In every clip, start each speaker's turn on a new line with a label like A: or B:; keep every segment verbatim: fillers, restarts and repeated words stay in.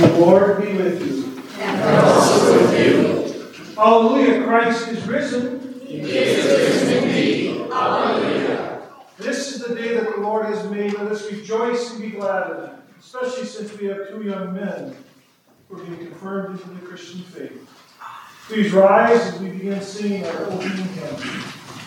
A: The Lord be with you.
B: And also with you.
A: Hallelujah, Christ is risen.
B: He is risen indeed. Hallelujah.
A: This is the day that the Lord has made. Let us rejoice and be glad in it, especially since we have two young men who are being confirmed into the Christian faith. Please rise as we begin singing our opening hymn.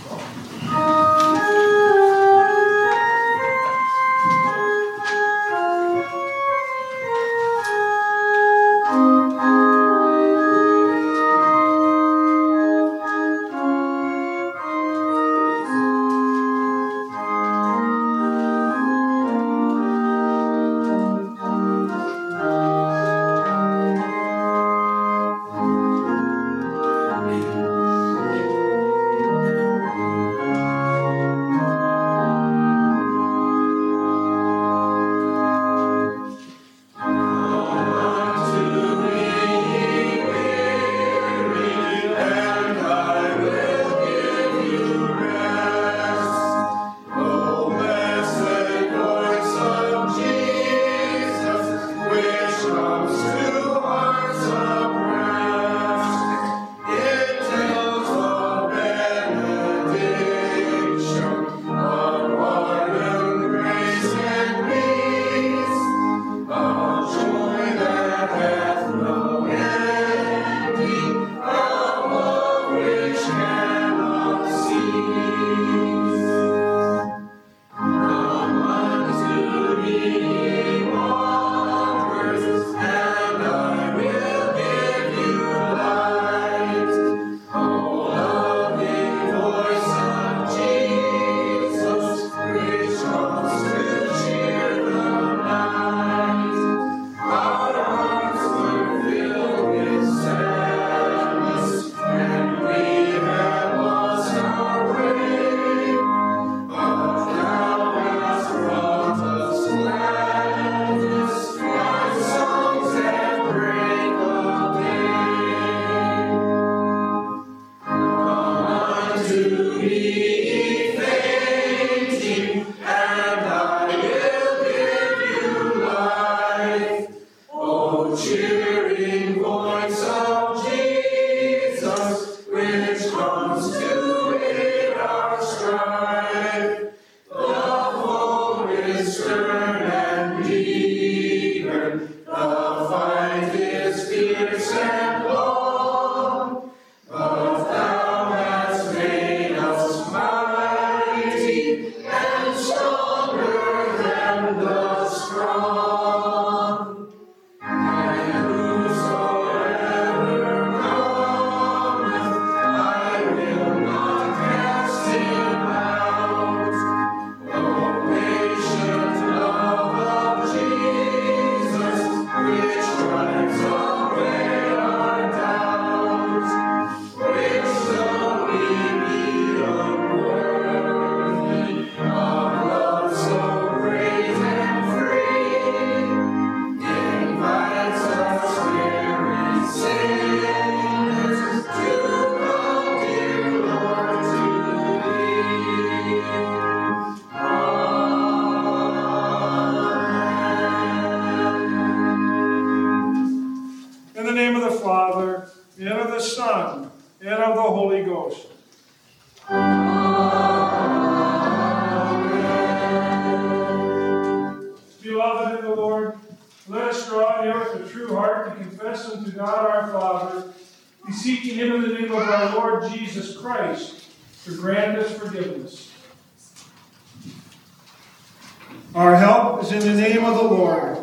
A: Our help is in the name of the Lord.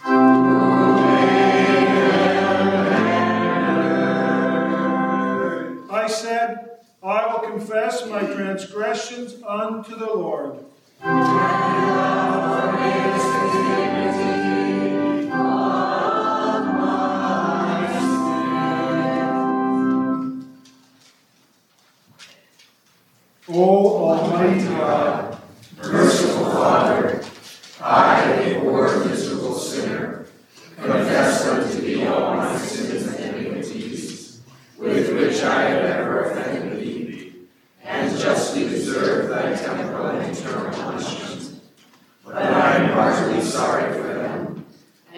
A: I said, I will confess my transgressions unto the Lord. O Almighty God,
B: merciful Father, I, a poor miserable sinner,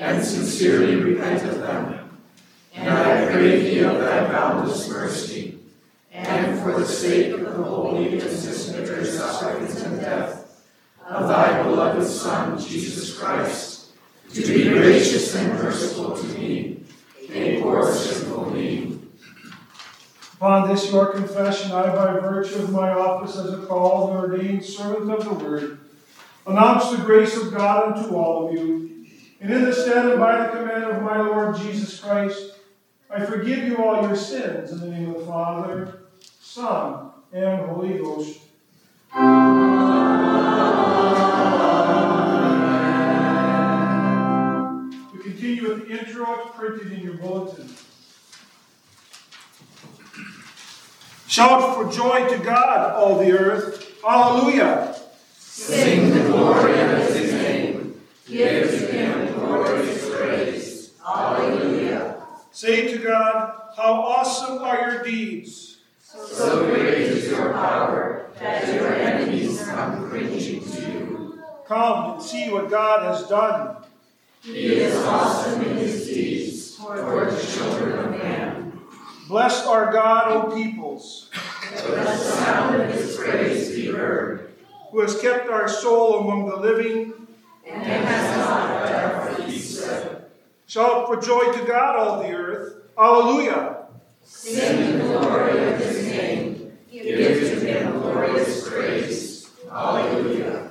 B: and sincerely repent of them. And I pray thee of thy boundless mercy, and for the sake of the holy and sinner sufferings and death of thy beloved Son, Jesus Christ, to be gracious and merciful to me, a poor sinful me.
A: Upon this your confession, I, by virtue of my office as a called and ordained servant of the word, announce the grace of God unto all of you. And in the stead and by the command of my Lord Jesus Christ, I forgive you all your sins in the name of the Father, Son, and Holy Ghost. We continue with the intro. It's printed in your bulletin. Shout for joy to God, all the earth. Hallelujah.
B: Sing the glory of his name. Give to him glorious praise. Hallelujah.
A: Say to God, how awesome are your deeds.
B: So great is your power that your enemies come cringing to you.
A: Come and see what God has done.
B: He is awesome in his deeds toward the children of man.
A: Bless our God, O peoples.
B: Let the sound of his praise be heard.
A: Who has kept our soul among the living,
B: and has not let our feet slip.
A: Shout for joy to God, all the earth. Hallelujah.
B: Sing the glory of his name. Give to him glorious praise. Hallelujah.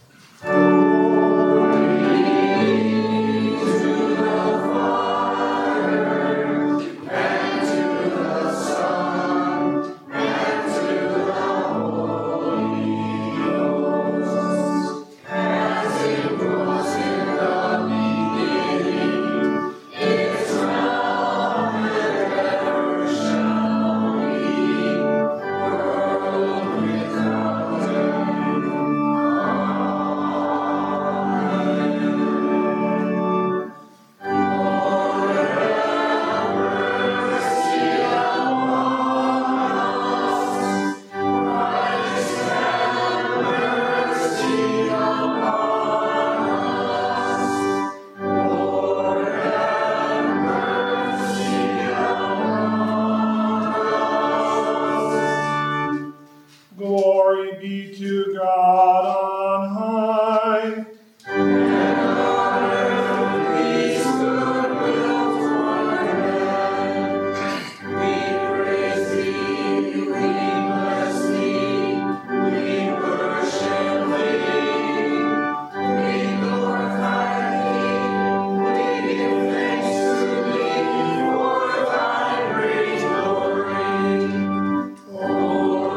A: Glory be to God on high.
B: And on earth peace, goodwill toward men. We praise thee, we bless thee, we worship thee, we glorify thee, we give thanks to thee for thy great glory. O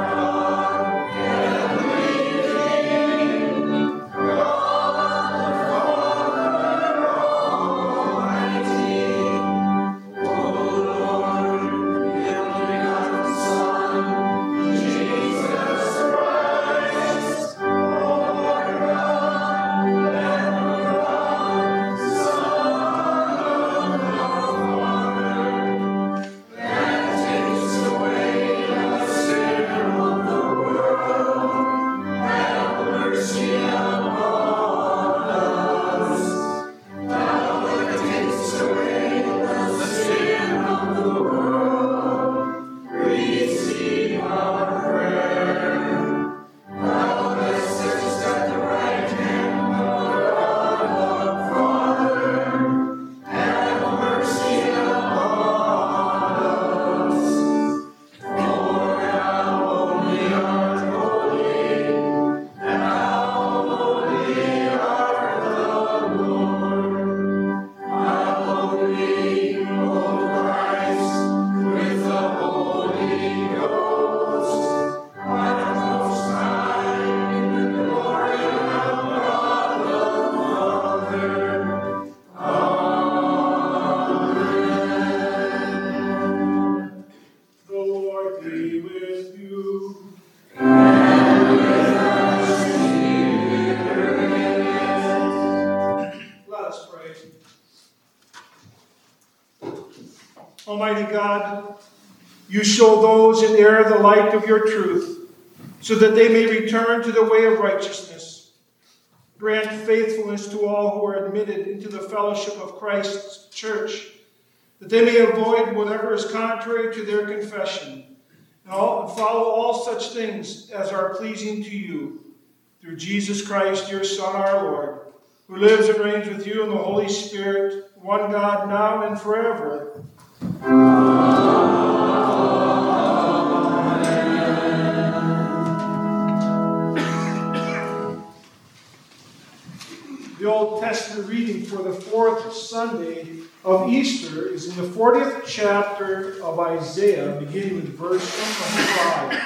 A: Almighty God, you show those in error the light of your truth, so that they may return to the way of righteousness. Grant faithfulness to all who are admitted into the fellowship of Christ's church, that they may avoid whatever is contrary to their confession, and, all, and follow all such things as are pleasing to you, through Jesus Christ, your Son, our Lord, who lives and reigns with you in the Holy Spirit, one God, now and forever. The Old Testament reading for the fourth Sunday of Easter is in the fortieth chapter of Isaiah, beginning with verse twenty-five.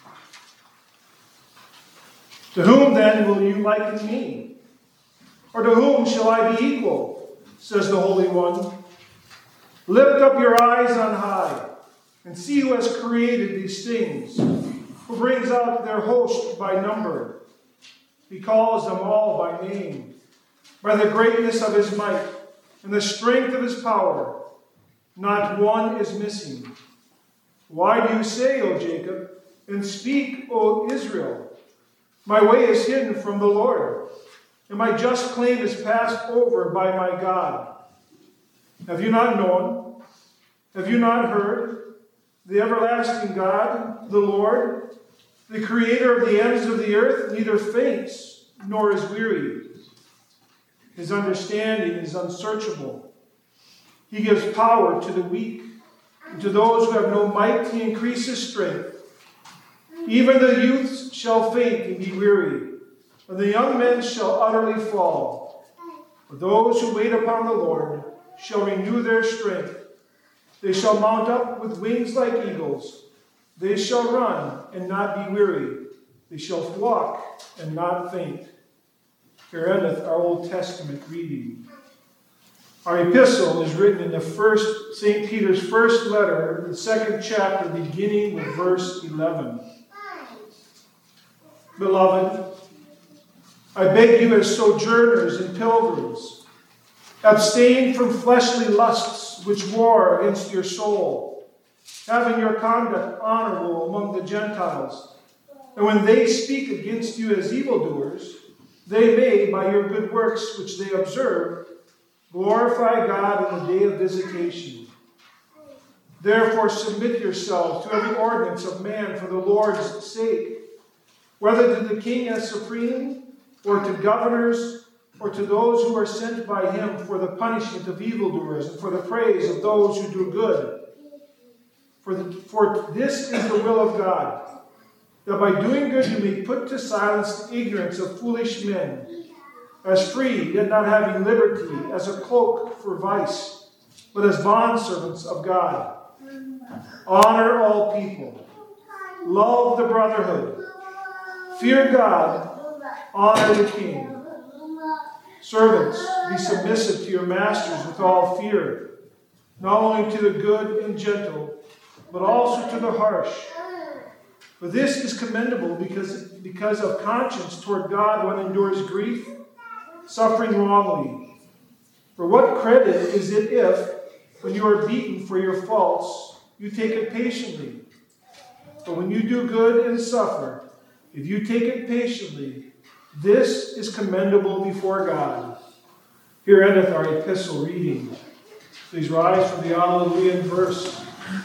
A: To whom then will you liken me? Or to whom shall I be equal? Says the Holy One. Lift up your eyes on high, and see who has created these things, who brings out their host by number. He calls them all by name. By the greatness of his might and the strength of his power, not one is missing. Why do you say, O Jacob, and speak, O Israel? My way is hidden from the Lord, and my just claim is passed over by my God. Have you not known? Have you not heard? The everlasting God, the Lord, the creator of the ends of the earth, neither faints nor is weary. His understanding is unsearchable. He gives power to the weak, and to those who have no might he increases strength. Even the youths shall faint and be weary, and the young men shall utterly fall. But those who wait upon the Lord shall renew their strength. They shall mount up with wings like eagles. They shall run and not be weary. They shall walk and not faint. Here endeth our Old Testament reading. Our epistle is written in the first, Saint Peter's first letter, the second chapter, beginning with verse eleven. Beloved, I beg you as sojourners and pilgrims, abstain from fleshly lusts which war against your soul, having your conduct honorable among the Gentiles. And when they speak against you as evildoers, they may, by your good works which they observe, glorify God in the day of visitation. Therefore submit yourselves to every ordinance of man for the Lord's sake, whether to the king as supreme, or to governors, or to those who are sent by him for the punishment of evildoers and for the praise of those who do good. For, the, for this is the will of God, that by doing good you may put to silence the ignorance of foolish men, as free, yet not having liberty, as a cloak for vice, but as bondservants of God. Honor all people. Love the brotherhood. Fear God. Honor the king. Servants, be submissive to your masters with all fear, not only to the good and gentle, but also to the harsh. For this is commendable because, because of conscience toward God one endures grief, suffering wrongly. For what credit is it if, when you are beaten for your faults, you take it patiently? But when you do good and suffer, if you take it patiently, this is commendable before God. Here endeth our epistle reading. Please rise for the Alleluia verse.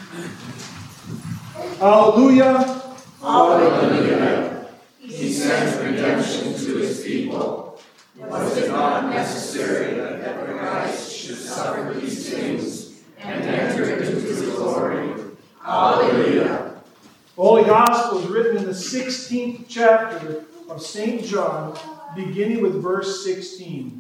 A: Alleluia.
B: Alleluia. He sends redemption to his people. Was it not necessary that Christ should suffer these things and enter into his glory? Alleluia.
A: The Holy Gospel is written in the sixteenth chapter of Saint John, beginning with verse sixteen.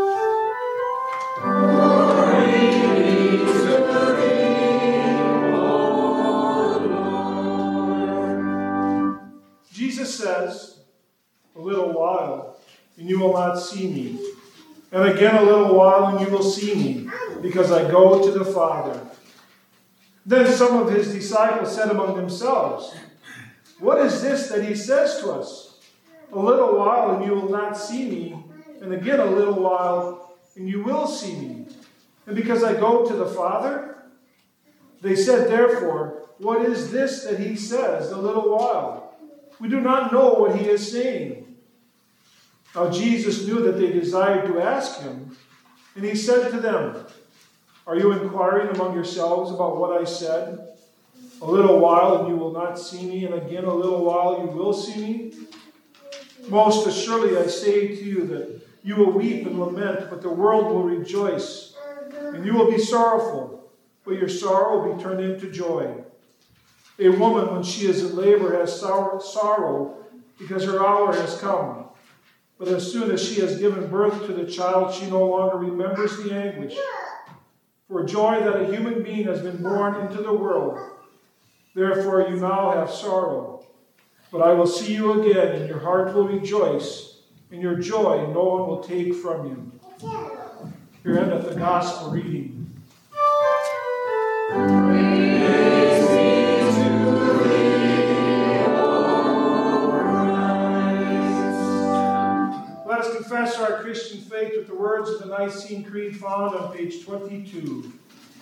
A: Jesus says, a little while, and you will not see me. And again a little while, and you will see me, because I go to the Father. Then some of his disciples said among themselves, what is this that he says to us? A little while, and you will not see me. And again a little while, and you will see me. And because I go to the Father? They said, therefore, what is this that he says, a little while? We do not know what he is saying. Now Jesus knew that they desired to ask him, and he said to them, "Are you inquiring among yourselves about what I said? A little while and you will not see me, and again a little while you will see me? Most assuredly I say to you that you will weep and lament, but the world will rejoice. And you will be sorrowful, but your sorrow will be turned into joy. A woman, when she is in labor, has sorrow because her hour has come. But as soon as she has given birth to the child, she no longer remembers the anguish for joy that a human being has been born into the world. Therefore you now have sorrow. But I will see you again, and your heart will rejoice, and your joy no one will take from you." Here endeth the gospel reading.
B: Praise be to thee, O Christ.
A: Let us confess our Christian faith with the words of the Nicene Creed found on page twenty-two.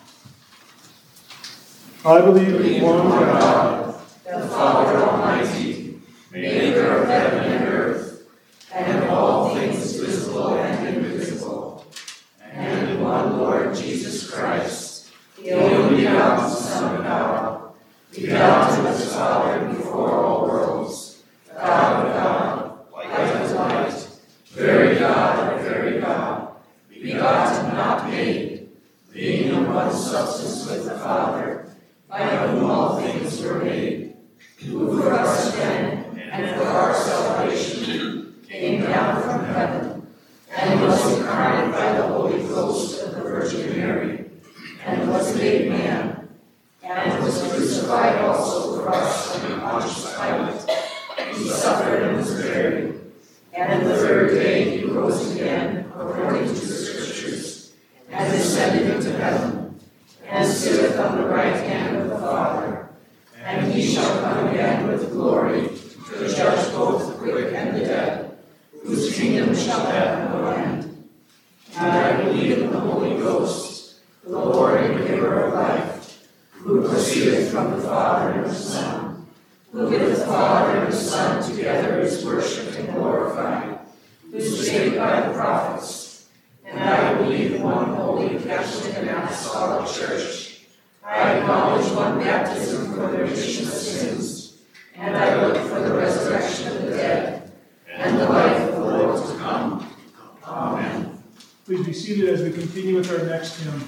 A: I believe in one God,
B: the Father Almighty, maker of heaven and earth, and of all things visible and invisible, and in one Lord Jesus Christ, the only begotten Son of God, begotten of his Father before all worlds, God of God, light of light, very God of very God, begotten, not made, being in one substance with the Father, by whom all things were made, who for us men and for our salvation came down from heaven, and was incarnate by the Holy Ghost of the Virgin Mary, and was made man, and was crucified also for us under Pontius Pilate. He suffered and was buried, and the third day he rose again, according to the Scriptures, and ascended into heaven, and sitteth on the right hand of the Father, and he shall come again with glory to judge both the quick and the dead, whose kingdom shall have no end. And I believe in the Holy Ghost, the Lord and giver of life, who proceedeth from the Father and the Son, who with the Father and the Son together is worshipped and glorified, who spake by the prophets. And I believe in one holy Catholic and Apostolic Church. I acknowledge one baptism for the remission of sins, and I look for the resurrection of the dead, and the life of the world to come. Amen.
A: Please be seated as we continue with our next hymn.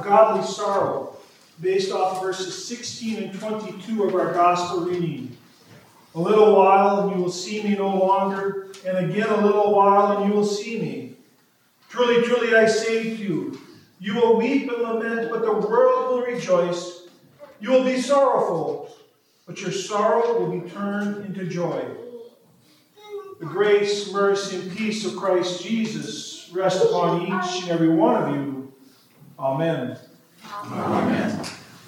A: godly sorrow, based off verses sixteen and twenty-two of our gospel reading. A little while and you will see me no longer, and again a little while and you will see me. Truly, truly, I say to you, you will weep and lament, but the world will rejoice. You will be sorrowful, but your sorrow will be turned into joy. The grace, mercy, and peace of Christ Jesus rest upon each and every one of you. Amen.
B: Amen.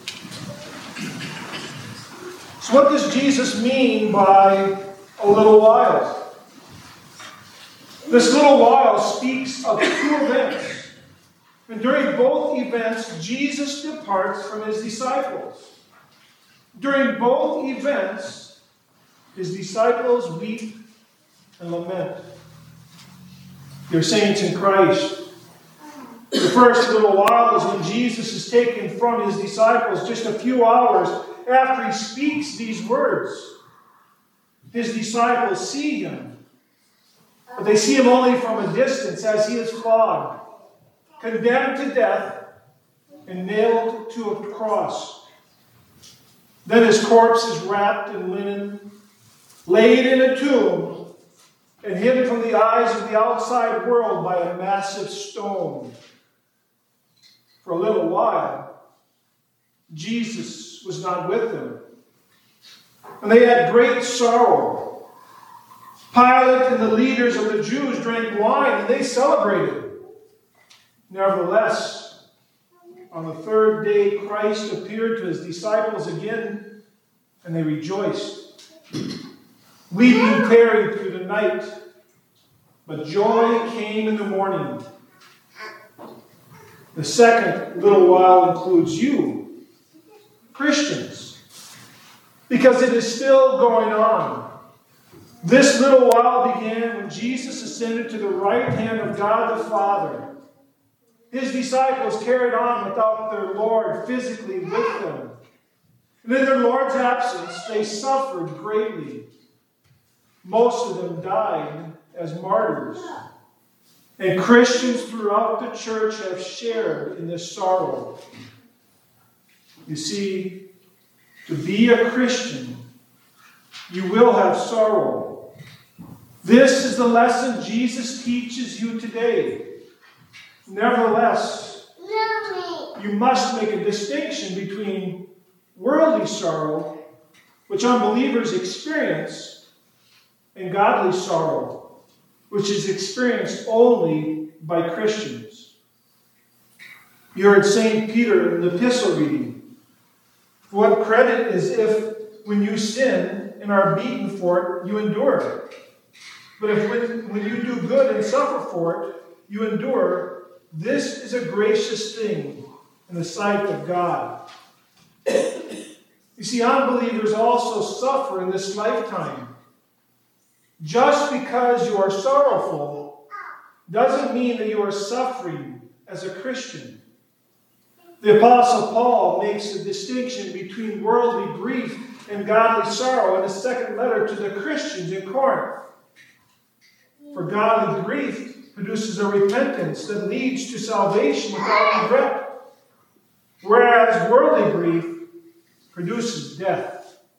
A: So what does Jesus mean by a little while? This little while speaks of two events. And during both events, Jesus departs from his disciples. During both events, his disciples weep and lament. Dear saints in Christ, the first little while is when Jesus is taken from his disciples just a few hours after he speaks these words. His disciples see him, but they see him only from a distance as he is flogged, condemned to death, and nailed to a cross. Then his corpse is wrapped in linen, laid in a tomb, and hidden from the eyes of the outside world by a massive stone. For a little while, Jesus was not with them, and they had great sorrow. Pilate and the leaders of the Jews drank wine, and they celebrated. Nevertheless, on the third day, Christ appeared to his disciples again, and they rejoiced. Weeping tarried through the night, but joy came in the morning. The second little while includes you, Christians, because it is still going on. This little while began when Jesus ascended to the right hand of God the Father. His disciples carried on without their Lord physically with them. And in their Lord's absence, they suffered greatly. Most of them died as martyrs. And Christians throughout the church have shared in this sorrow. You see, to be a Christian, you will have sorrow. This is the lesson Jesus teaches you today. Nevertheless, you must make a distinction between worldly sorrow, which unbelievers experience, and godly sorrow, which is experienced only by Christians. You heard Saint Peter in the epistle reading. What credit is if when you sin and are beaten for it, you endure? But if when, when you do good and suffer for it, you endure, this is a gracious thing in the sight of God. You see, unbelievers also suffer in this lifetime. Just because you are sorrowful doesn't mean that you are suffering as a Christian. The Apostle Paul makes a distinction between worldly grief and godly sorrow in his second letter to the Christians in Corinth. For godly grief produces a repentance that leads to salvation without regret, whereas worldly grief produces death.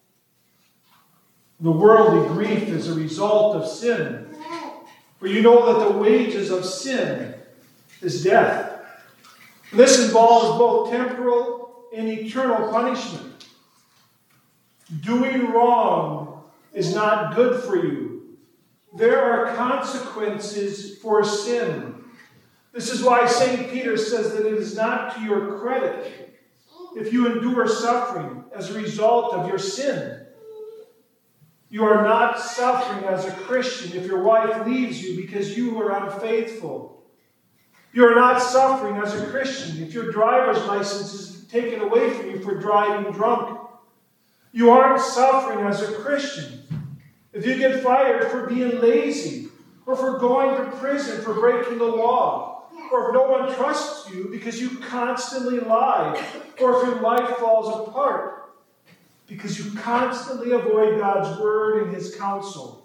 A: The worldly grief is a result of sin. For you know that the wages of sin is death. This involves both temporal and eternal punishment. Doing wrong is not good for you. There are consequences for sin. This is why Saint Peter says that it is not to your credit if you endure suffering as a result of your sin. You are not suffering as a Christian if your wife leaves you because you are unfaithful. You are not suffering as a Christian if your driver's license is taken away from you for driving drunk. You aren't suffering as a Christian if you get fired for being lazy, or for going to prison for breaking the law, or if no one trusts you because you constantly lie, or if your life falls apart because you constantly avoid God's word and his counsel.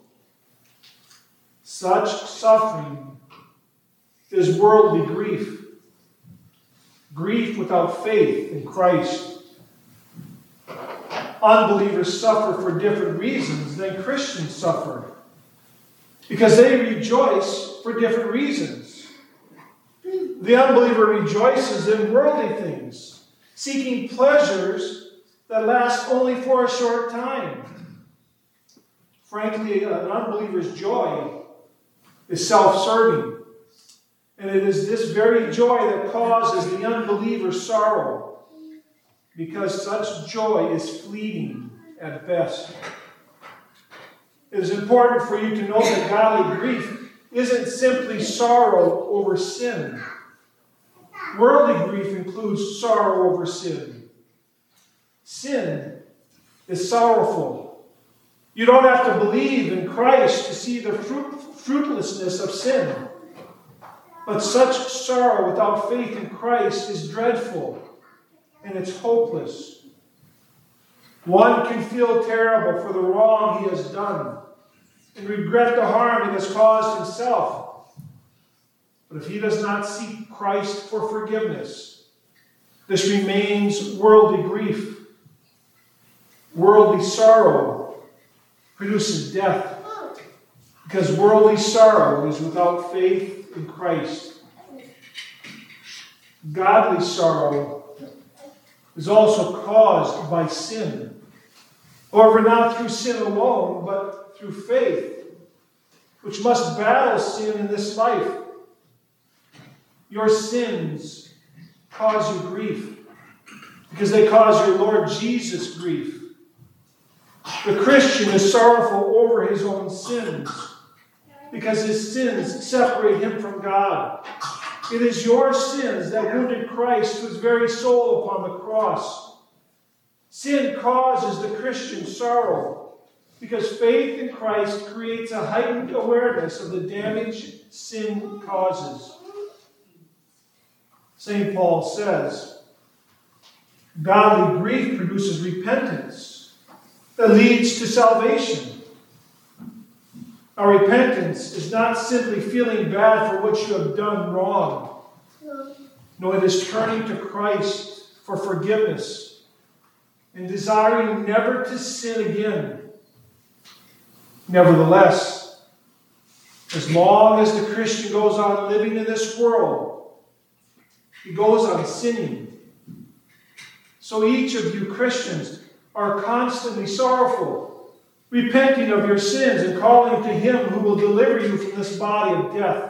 A: Such suffering is worldly grief. grief without faith in Christ. Unbelievers suffer for different reasons than Christians suffer, because they rejoice for different reasons. The unbeliever rejoices in worldly things, seeking pleasures that last only for a short time. Frankly, an unbeliever's joy is self-serving, and it is this very joy that causes the unbeliever sorrow, because such joy is fleeting at best. It is important for you to know that godly grief isn't simply sorrow over sin. Worldly grief includes sorrow over sin. Sin is sorrowful. You don't have to believe in Christ to see the fruit, fruitlessness of sin. But such sorrow without faith in Christ is dreadful, and it's hopeless. One can feel terrible for the wrong he has done and regret the harm he has caused himself. But if he does not seek Christ for forgiveness, this remains worldly grief. Worldly sorrow produces death, because worldly sorrow is without faith in Christ. Godly sorrow is also caused by sin. However, not through sin alone, but through faith, which must battle sin in this life. Your sins cause you grief, because they cause your Lord Jesus grief. The Christian is sorrowful over his own sins, because his sins separate him from God. It is your sins that wounded Christ to his very soul upon the cross. Sin causes the Christian sorrow, because faith in Christ creates a heightened awareness of the damage sin causes. Saint Paul says, godly grief produces repentance that leads to salvation. Our repentance is not simply feeling bad for what you have done wrong. No, it is turning to Christ for forgiveness and desiring never to sin again. Nevertheless, as long as the Christian goes on living in this world, he goes on sinning. So each of you Christians are constantly sorrowful, repenting of your sins and calling to Him who will deliver you from this body of death.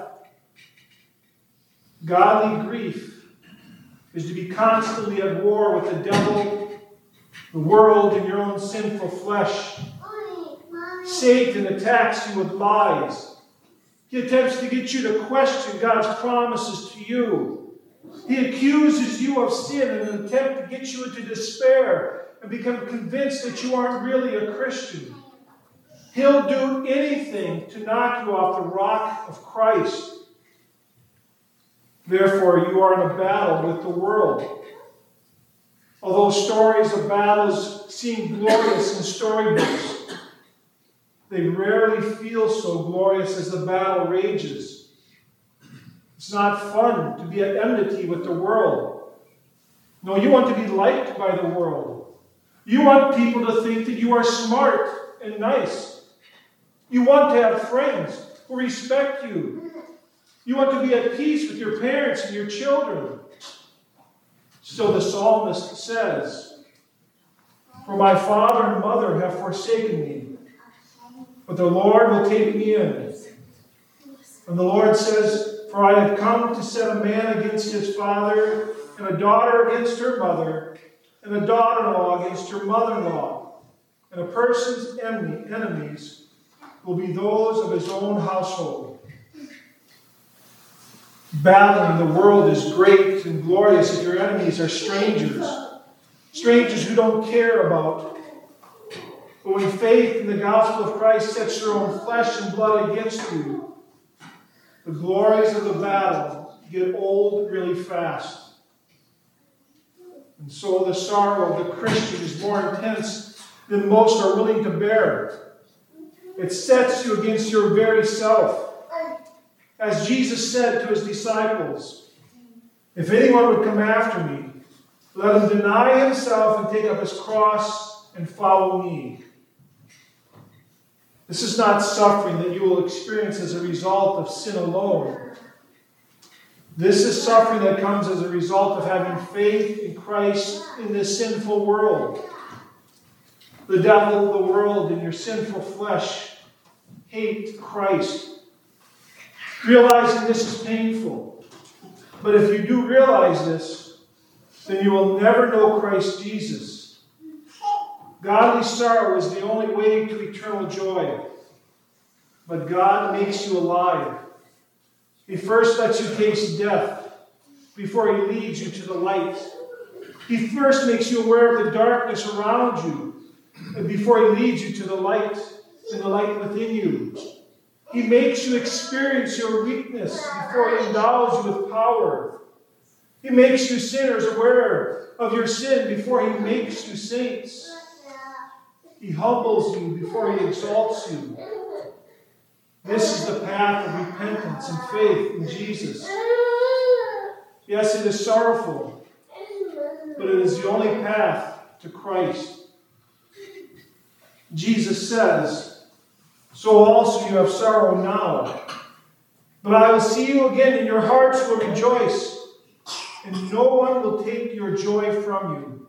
A: Godly grief is to be constantly at war with the devil, the world, and your own sinful flesh. Satan attacks you with lies. He attempts to get you to question God's promises to you. He accuses you of sin in an attempt to get you into despair and become convinced that you aren't really a Christian. He'll do anything to knock you off the rock of Christ. Therefore, you are in a battle with the world. Although stories of battles seem glorious in storybooks, they rarely feel so glorious as the battle rages. It's not fun to be at enmity with the world. No, you want to be liked by the world. You want people to think that you are smart and nice. You want to have friends who respect you. You want to be at peace with your parents and your children. Still, the psalmist says, "For my father and mother have forsaken me, but the Lord will take me in." And the Lord says, "For I have come to set a man against his father, and a daughter against her mother, and a daughter-in-law against her mother-in-law. And a person's enemy, enemies will be those of his own household." Battling the world is great and glorious if your enemies are strangers. Strangers who don't care about. But when faith in the gospel of Christ sets your own flesh and blood against you, the glories of the battle get old really fast. And so the sorrow of the Christian is more intense than most are willing to bear. It sets you against your very self. As Jesus said to his disciples, If anyone would come after me, let him deny himself and take up his cross and follow me. This is not suffering that you will experience as a result of sin alone. This is suffering that comes as a result of having faith in Christ in this sinful world. The devil, the world, and your sinful flesh hate Christ. Realizing this is painful. But if you do realize this, then you will never know Christ Jesus. Godly sorrow is the only way to eternal joy. But God makes you alive. He first lets you taste death before he leads you to the light. He first makes you aware of the darkness around you before he leads you to the light and the light within you. He makes you experience your weakness before he endows you with power. He makes you sinners aware of your sin before he makes you saints. He humbles you before he exalts you. This is the path of repentance and faith in Jesus. Yes, it is sorrowful, but it is the only path to Christ. Jesus says, "So also you have sorrow now, but I will see you again, and your hearts will rejoice, and no one will take your joy from you."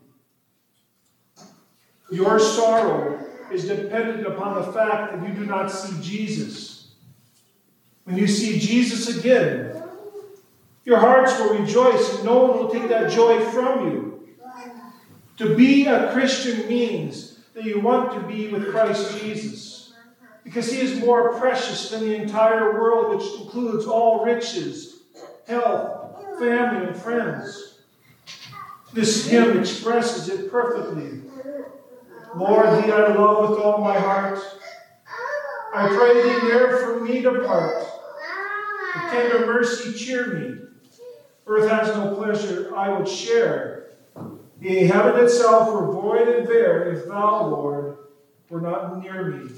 A: Your sorrow is dependent upon the fact that you do not see Jesus. When you see Jesus again, your hearts will rejoice, and no one will take that joy from you. To be a Christian means that you want to be with Christ Jesus, because he is more precious than the entire world, which includes all riches, health, family, and friends. This hymn expresses it perfectly. Lord, thee I love with all my heart. I pray thee ne'er from me depart. With tender mercy cheer me. Earth has no pleasure I would share. Yea, heaven itself were void and bare, if thou, Lord, were not near me.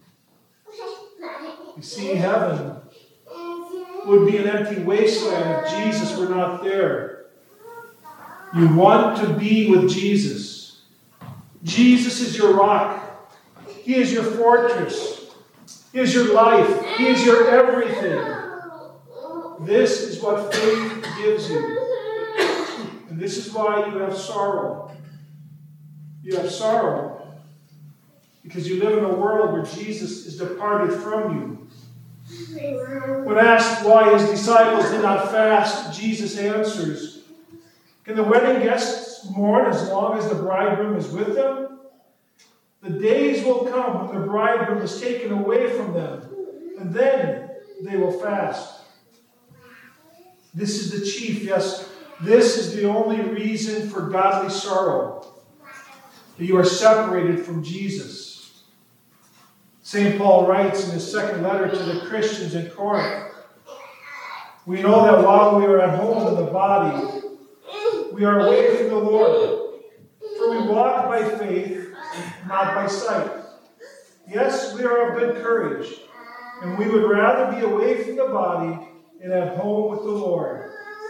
A: You see, heaven would be an empty wasteland if Jesus were not there. You want to be with Jesus. Jesus is your rock. He is your fortress. He is your life. He is your everything. This is what faith gives you. And this is why you have sorrow. You have sorrow because you live in a world where Jesus is departed from you. When asked why his disciples did not fast, Jesus answers, "Can the wedding guests mourn as long as the bridegroom is with them? The days will come when the bridegroom is taken away from them, and then they will fast." This is the chief, yes, this is the only reason for godly sorrow, that you are separated from Jesus. Saint Paul writes in his second letter to the Christians in Corinth, "We know that while we are at home in the body, we are away from the Lord. For we walk by faith, not by sight. Yes, we are of good courage, and we would rather be away from the body and at home with the Lord."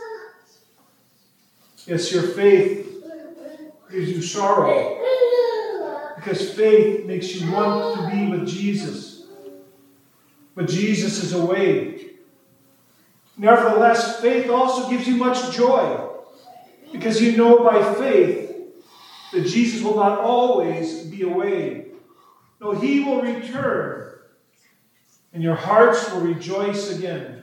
A: Yes, your faith gives you sorrow, because faith makes you want to be with Jesus. But Jesus is away. Nevertheless, faith also gives you much joy, because you know by faith that Jesus will not always be away. No, he will return, and your hearts will rejoice again.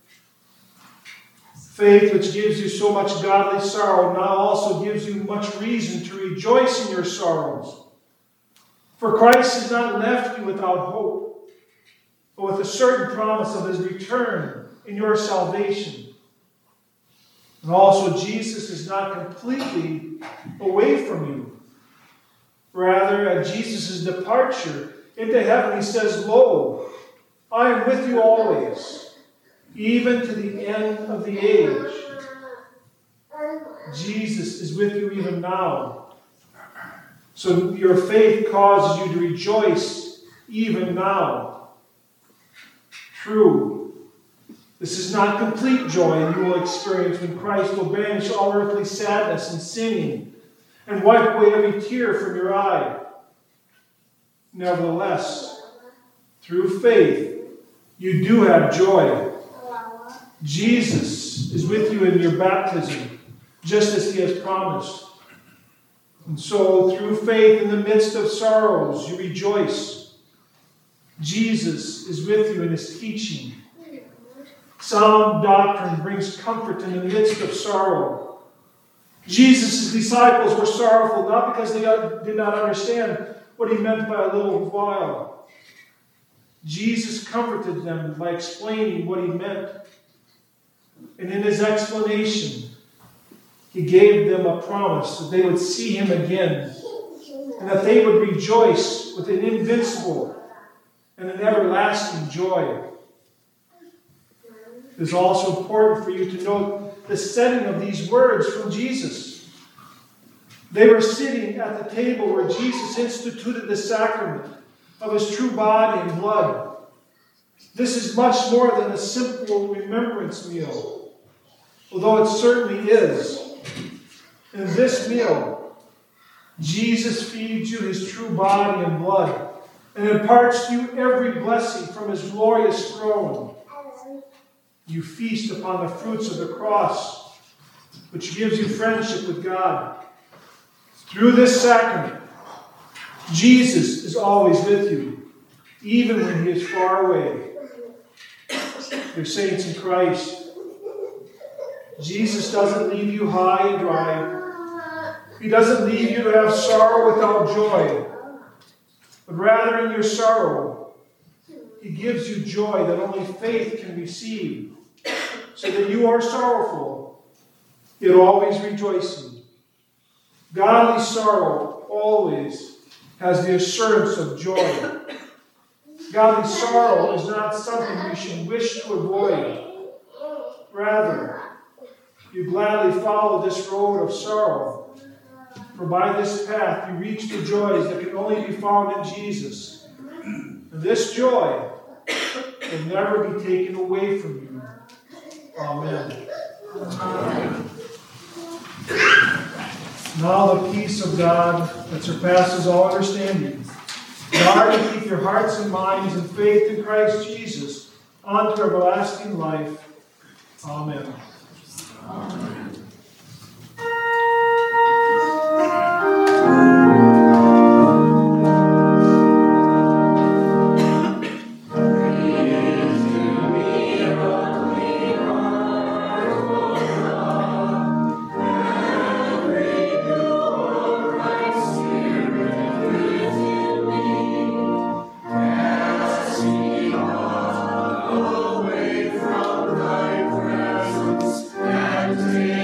A: Faith, which gives you so much godly sorrow, now also gives you much reason to rejoice in your sorrows. For Christ has not left you without hope, but with a certain promise of his return in your salvation. And also, Jesus is not completely away from you. Rather, at Jesus' departure into heaven, he says, "Lo, I am with you always, even to the end of the age." Jesus is with you even now. So your faith causes you to rejoice even now. True, This is not complete joy you will experience when Christ will banish all earthly sadness and sinning and wipe away every tear from your eye. Nevertheless, through faith, you do have joy. Jesus is with you in your baptism, just as he has promised. And so, through faith in the midst of sorrows, you rejoice. Jesus is with you in his teaching. Sound doctrine brings comfort in the midst of sorrow. Jesus' disciples were sorrowful not because they did not understand what he meant by a little while. Jesus comforted them by explaining what he meant. And in his explanation, he gave them a promise that they would see him again and that they would rejoice with an invincible and an everlasting joy. It is also important for you to note the setting of these words from Jesus. They were sitting at the table where Jesus instituted the sacrament of his true body and blood. This is much more than a simple remembrance meal, although it certainly is. In this meal, Jesus feeds you his true body and blood and imparts to you every blessing from his glorious throne. You feast upon the fruits of the cross, which gives you friendship with God. Through this sacrament, Jesus is always with you, even when he is far away. Dear saints in Christ, Jesus doesn't leave you high and dry. He doesn't leave you to have sorrow without joy. But rather in your sorrow, he gives you joy that only faith can receive, so that you are sorrowful, yet always rejoicing. Godly sorrow always has the assurance of joy. Godly sorrow is not something we should wish to avoid. Rather, you gladly follow this road of sorrow, for by this path you reach the joys that can only be found in Jesus. And this joy will never be taken away from you. Amen. Amen. Now the peace of God that surpasses all understanding, guard and keep your hearts and minds in faith in Christ Jesus unto everlasting life. Amen. Amen.
B: Away from thy presence and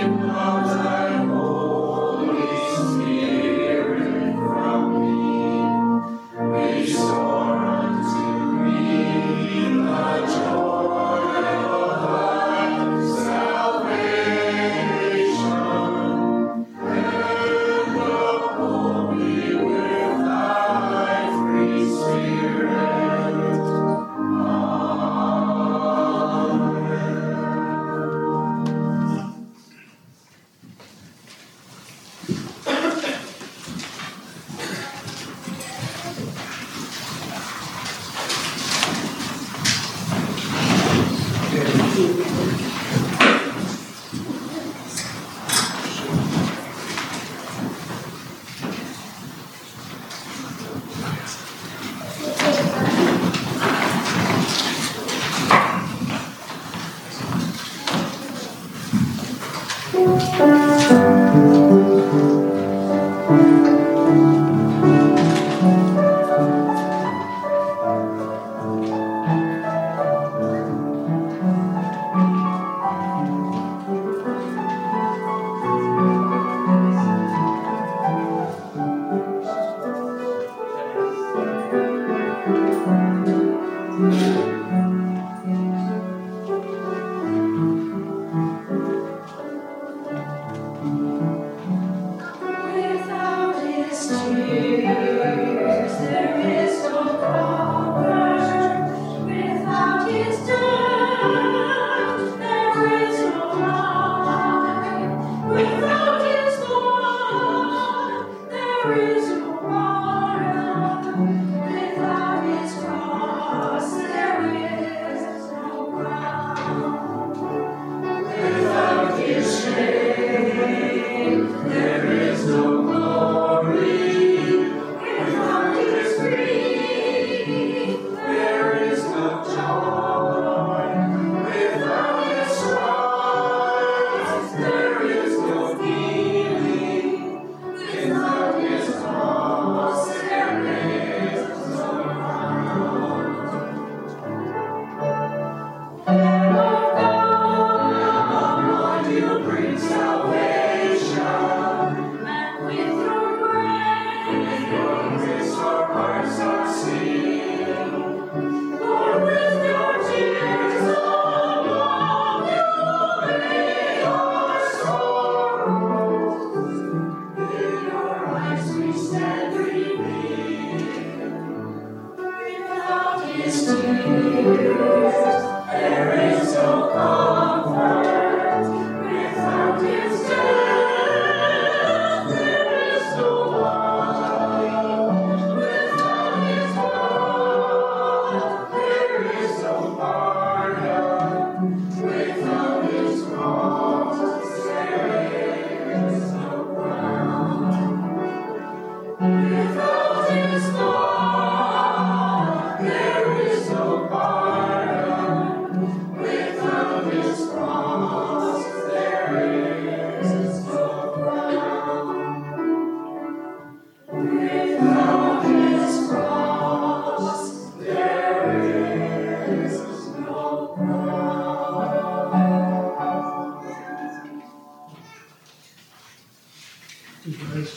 A: Please rise.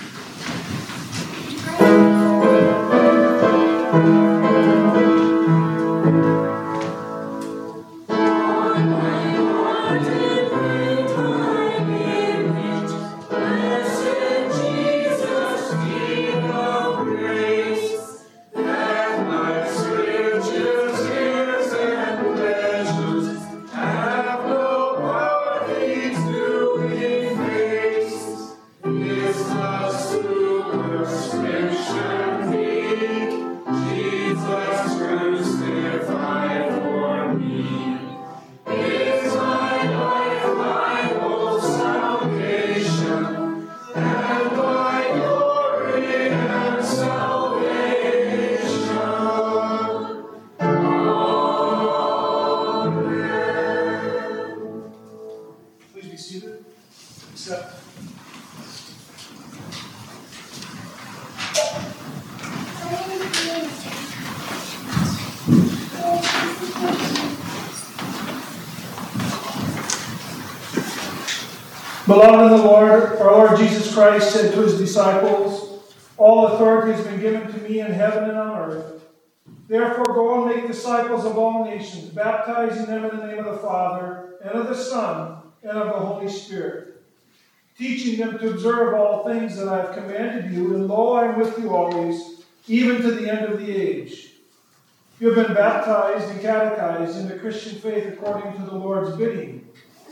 A: Beloved in the Lord, our Lord Jesus Christ said to his disciples, all authority has been given to me in heaven and on earth. Therefore go and make disciples of all nations, baptizing them in the name of the Father, and of the Son, and of the Holy Spirit, teaching them to observe all things that I have commanded you, and lo, I am with you always, even to the end of the age. You have been baptized and catechized in the Christian faith according to the Lord's bidding.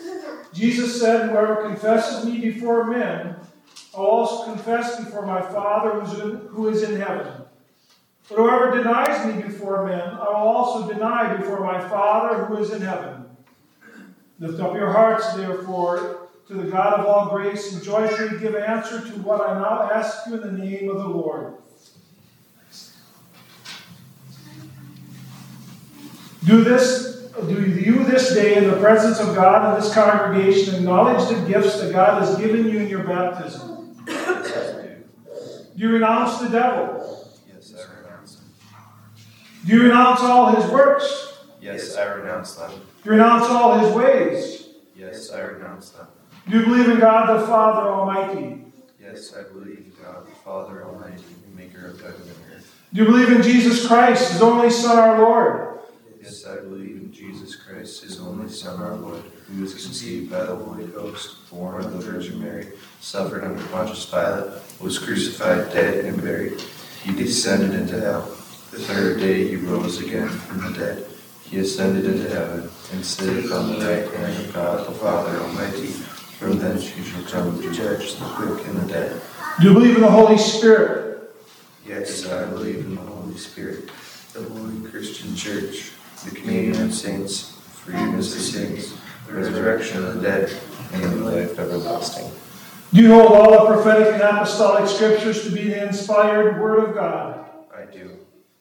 A: Jesus said, whoever confesses me before men, I'll also confess before my Father who is in heaven. But whoever denies me before men, I will also deny before my Father who is in heaven. Lift up your hearts, therefore, to the God of all grace, and joyfully give answer to what I now ask you in the name of the Lord. Do this. Do you this day in the presence of God and this congregation acknowledge the gifts that God has given you in your baptism? Do you renounce the devil?
C: Yes, I renounce him.
A: Do you renounce all his works?
C: Yes, I renounce them.
A: Do you renounce all his ways?
C: Yes, I renounce them.
A: Do you believe in God the Father Almighty?
C: Yes, I believe in God the Father Almighty, maker of heaven and earth.
A: Do you believe in Jesus Christ, his only Son, our Lord?
C: Yes, I believe in Jesus Christ, his only Son, our Lord, who was conceived by the Holy Ghost, born of the Virgin Mary, suffered under Pontius Pilate, was crucified, dead, and buried. He descended into hell. The third day he rose again from the dead. He ascended into heaven, and sitteth on the right hand of God the Father Almighty. From thence he shall come to judge the quick and the dead.
A: Do you believe in the Holy Spirit?
C: Yes, I believe in the Holy Spirit, the Holy Christian Church, the communion of saints, forgiveness of sins, the resurrection of the dead, and the life everlasting.
A: Do you hold all the prophetic and apostolic scriptures to be the inspired Word of God?
C: I do.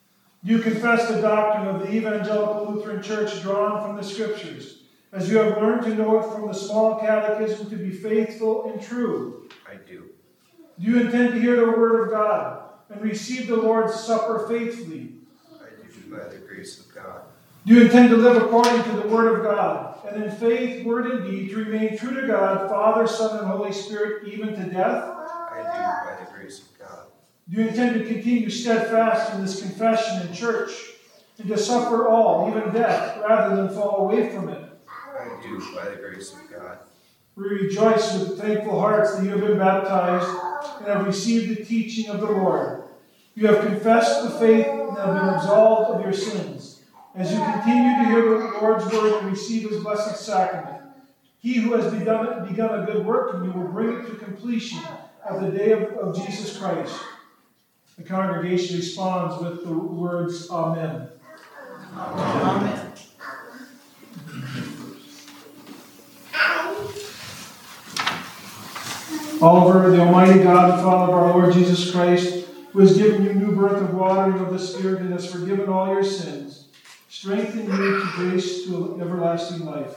A: Do you confess the doctrine of the Evangelical Lutheran Church drawn from the Scriptures, as you have learned to know it from the small catechism to be faithful and true?
C: I do.
A: Do you intend to hear the Word of God and receive the Lord's Supper faithfully?
C: I do, by the grace of God.
A: Do you intend to live according to the Word of God, and in faith, word, and deed, to remain true to God, Father, Son, and Holy Spirit, even to death?
C: I do, by the grace of God.
A: Do you intend to continue steadfast in this confession in church, and to suffer all, even death, rather than fall away from it?
C: I do, by the grace of God.
A: We rejoice with thankful hearts that you have been baptized and have received the teaching of the Lord. You have confessed the faith and have been absolved of your sins. As you continue to hear the Lord's word and receive his blessed sacrament, he who has begun, begun a good work in you will bring it to completion at the day of, of Jesus Christ. The congregation responds with the words, Amen.
B: Amen.
A: Oliver, the Almighty God and Father of our Lord Jesus Christ, who has given you new birth of water and of the Spirit and has forgiven all your sins, strengthen you to grace to everlasting life.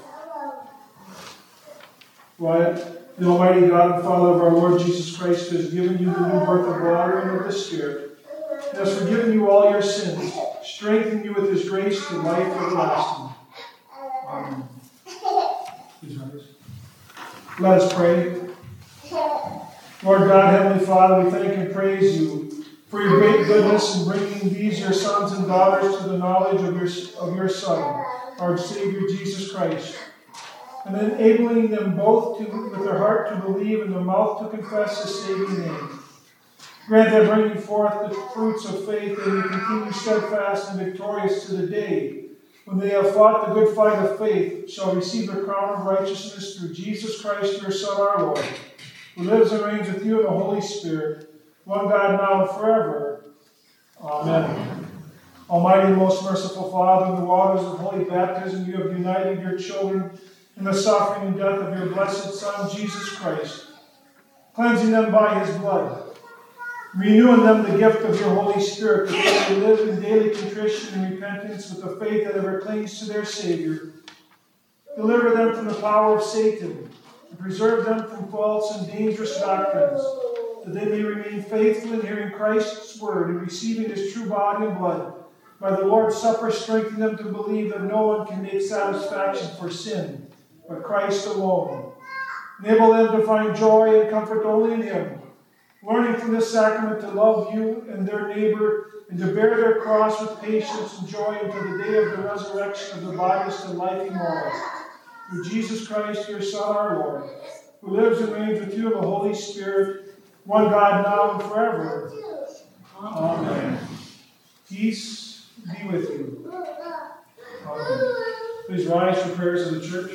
A: Wyatt, the Almighty God and Father of our Lord Jesus Christ, who has given you the new birth of water and of the Spirit, and has forgiven you all your sins, strengthen you with his grace to life everlasting. Amen. Please rise. Let us pray. Lord God, Heavenly Father, we thank and praise you for your great goodness in bringing these your sons and daughters to the knowledge of your, of your Son, our Savior Jesus Christ, and enabling them both to, with their heart to believe and their mouth to confess his saving name. Grant that bringing forth the fruits of faith, they may continue steadfast and victorious to the day when they have fought the good fight of faith, shall receive the crown of righteousness through Jesus Christ, your Son, our Lord, who lives and reigns with you in the Holy Spirit, one God, now and forever. Amen. Almighty and most merciful Father, in the waters of holy baptism, you have united your children in the suffering and death of your blessed Son, Jesus Christ, cleansing them by his blood, renewing them the gift of your Holy Spirit, that they may live in daily contrition and repentance with the faith that ever clings to their Savior. Deliver them from the power of Satan, and preserve them from false and dangerous doctrines, that they may remain faithful in hearing Christ's word and receiving his true body and blood. By the Lord's Supper, strengthen them to believe that no one can make satisfaction for sin, but Christ alone. Enable them to find joy and comfort only in him, learning from this sacrament to love you and their neighbor, and to bear their cross with patience and joy until the day of the resurrection of the bodies to life immortal. Through Jesus Christ, your Son, our Lord, who lives and reigns with you in the Holy Spirit, one God, now and forever. Amen. Peace be with you. Amen. Please rise for prayers of the church.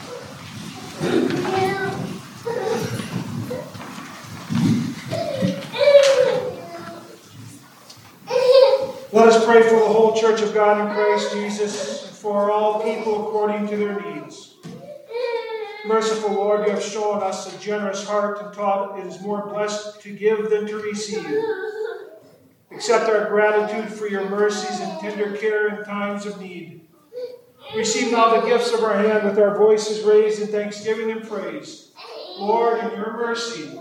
A: Let us pray for the whole church of God in Christ Jesus, and for all people according to their needs. Merciful Lord, you have shown us a generous heart and taught it is more blessed to give than to receive. Accept our gratitude for your mercies and tender care in times of need. Receive now the gifts of our hand with our voices raised in thanksgiving and praise. Lord, in your mercy,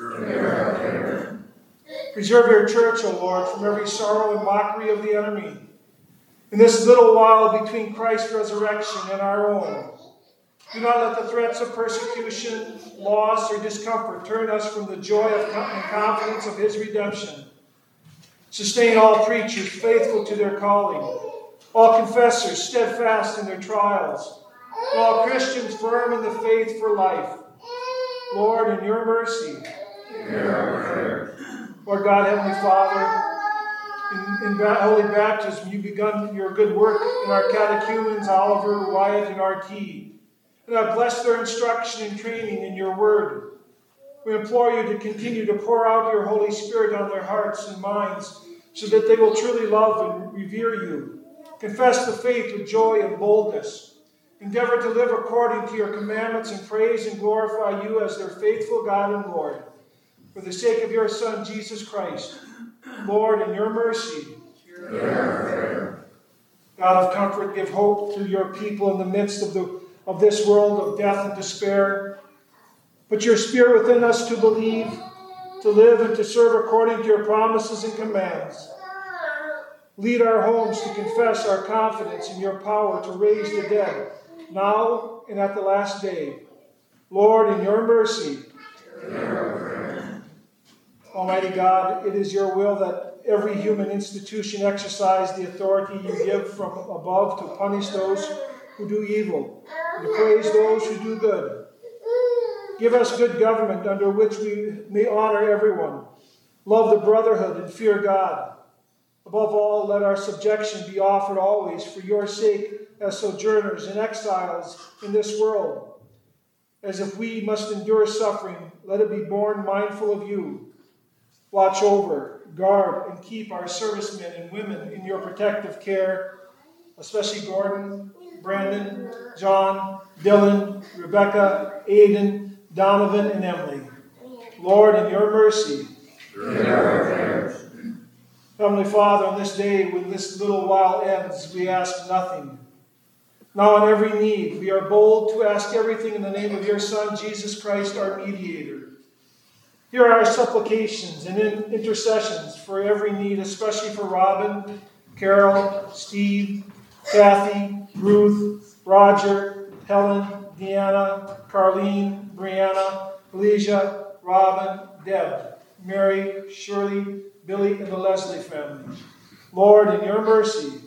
A: preserve your church, O Lord, from every sorrow and mockery of the enemy. In this little while between Christ's resurrection and our own, do not let the threats of persecution, loss, or discomfort turn us from the joy of and confidence of his redemption. Sustain all preachers faithful to their calling, all confessors steadfast in their trials, and all Christians firm in the faith for life. Lord, in your mercy, hear our prayer. Lord God, Heavenly Father, in, in holy baptism, you've begun your good work in our catechumens, Oliver, Wyatt, and R T, and have blessed their instruction and training in your word. We implore you to continue to pour out your Holy Spirit on their hearts and minds so that they will truly love and revere you, confess the faith with joy and boldness, endeavor to live according to your commandments, and praise and glorify you as their faithful God and Lord. For the sake of your Son, Jesus Christ, Lord, in your mercy, hear our prayer. God of comfort, give hope to your people in the midst of, the, of this world of death and despair. Put your Spirit within us to believe, to live, and to serve according to your promises and commands. Lead our homes to confess our confidence in your power to raise the dead, now and at the last day. Lord, in your mercy, hear our prayer. Almighty God, it is your will that every human institution exercise the authority you give from above to punish those who do evil, and to praise those who do good. Give us good government under which we may honor everyone, love the brotherhood, and fear God. Above all, let our subjection be offered always for your sake as sojourners and exiles in this world. As if we must endure suffering, let it be borne mindful of you. Watch over, guard, and keep our servicemen and women in your protective care, especially Gordon, Brandon, John, Dylan, Rebecca, Aiden, Donovan, and Emily. Lord, in your mercy, hear our prayers. Heavenly Father, on this day, when this little while ends, we ask nothing. Now on every need, we are bold to ask everything in the name of your Son, Jesus Christ, our mediator. Hear our supplications and intercessions for every need, especially for Robin, Carol, Steve, Kathy, Ruth, Roger, Helen, Deanna, Carlene, Brianna, Alicia, Robin, Deb, Mary, Shirley, Billy, and the Leslie family. Lord, in your mercy,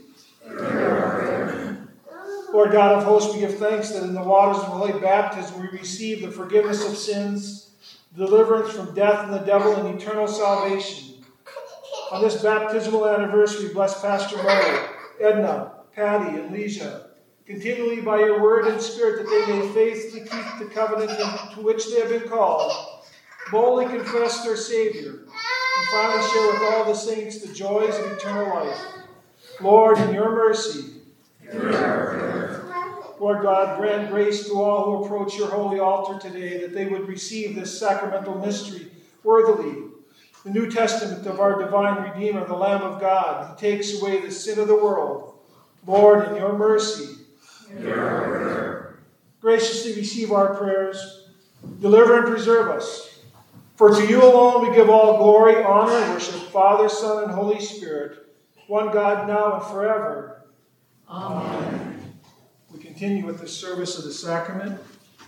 A: Lord God of hosts, we give thanks that in the waters of holy baptism we receive the forgiveness of sins, deliverance from death and the devil, and eternal salvation. On this baptismal anniversary, bless Pastor Mo, Edna, Patty, and Leisha, continually by your word and spirit, that they may faithfully keep the covenant to which they have been called, boldly confess their Savior, and finally share with all the saints the joys of eternal life. Lord, in your mercy, Lord God, grant grace to all who approach your holy altar today, that they would receive this sacramental mystery worthily, the New Testament of our divine Redeemer, the Lamb of God, who takes away the sin of the world. Lord, in your mercy, graciously receive our prayers, deliver and preserve us. For to you alone we give all glory, honor, and worship, Father, Son, and Holy Spirit, one God, now and forever. Amen. We continue with the service of the sacrament.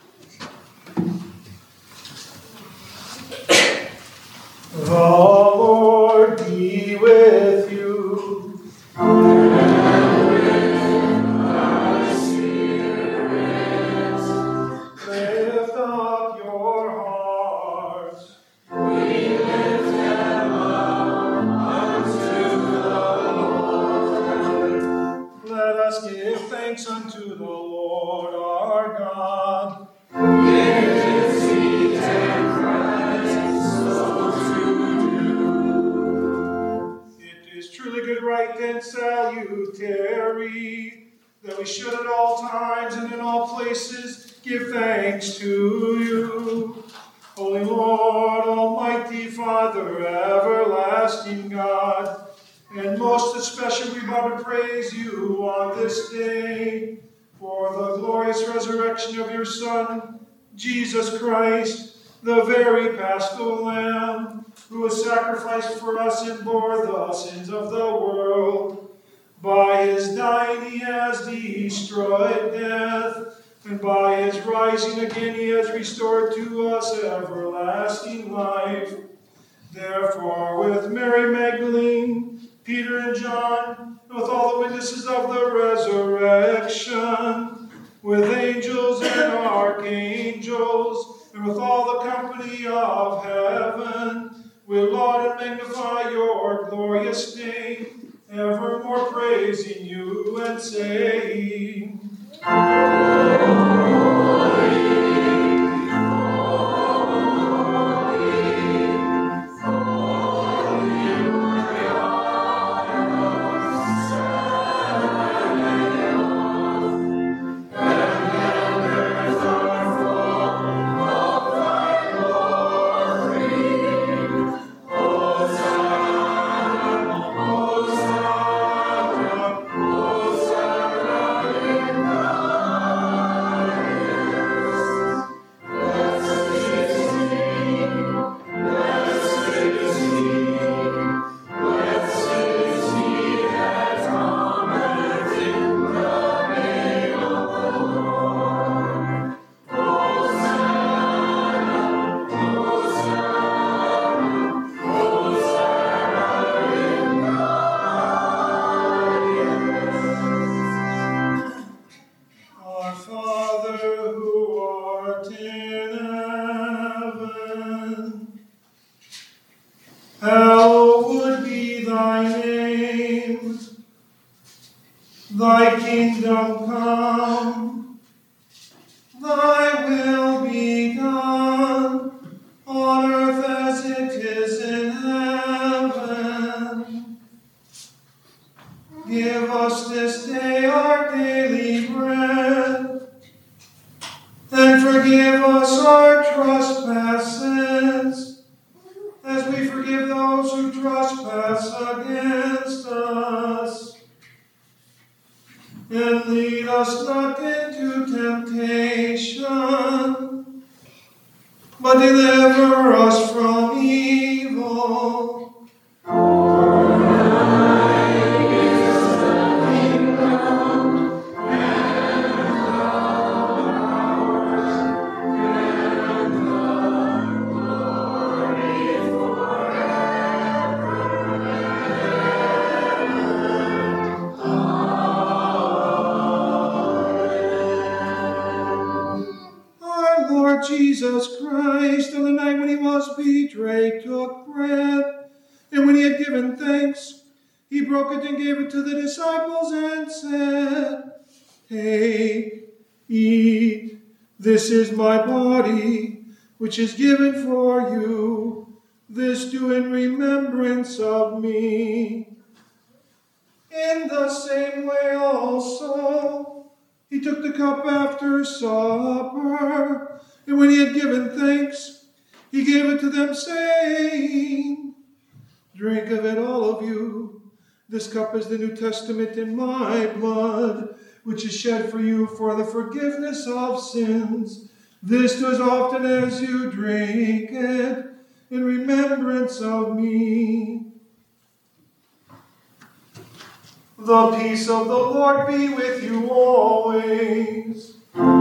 A: The Lord be with you. And with thy spirit. Lift up your hearts. We lift them up unto the Lord. Let us give thanks unto the Lord our God. It is meet and right so to do. It is truly good, right, and salutary that we should at all times and in all places give thanks to you. Holy Lord, Almighty Father, everlasting God, and most especially we bow to praise you on this day for the glorious resurrection of your Son, Jesus Christ, the very Paschal Lamb, who was sacrificed for us and bore the sins of the world. By his dying he has destroyed death, and by his rising again he has restored to us everlasting life. Therefore, with Mary Magdalene, Peter and John, and with all the witnesses of the resurrection, with angels and archangels, and with all the company of heaven, we laud and magnify your glorious name, evermore praising you and saying, hallowed be thy name. Thy kingdom come, thy will be done, on earth as it is in heaven. Give us this day our daily bread, and forgive us our trespasses, as we forgive those who trespass against us. And lead us not into temptation, but deliver us from evil. Jesus Christ, on the night when he was betrayed, took bread, and when he had given thanks, he broke it and gave it to the disciples and said, "Take, eat, this is my body, which is given for you. This do in remembrance of me." In the same way also, he took the cup after supper, and when he had given thanks, he gave it to them, saying, "Drink of it, all of you. This cup is the New Testament in my blood, which is shed for you for the forgiveness of sins. This do as often as you drink it in remembrance of me." The peace of the Lord be with you always.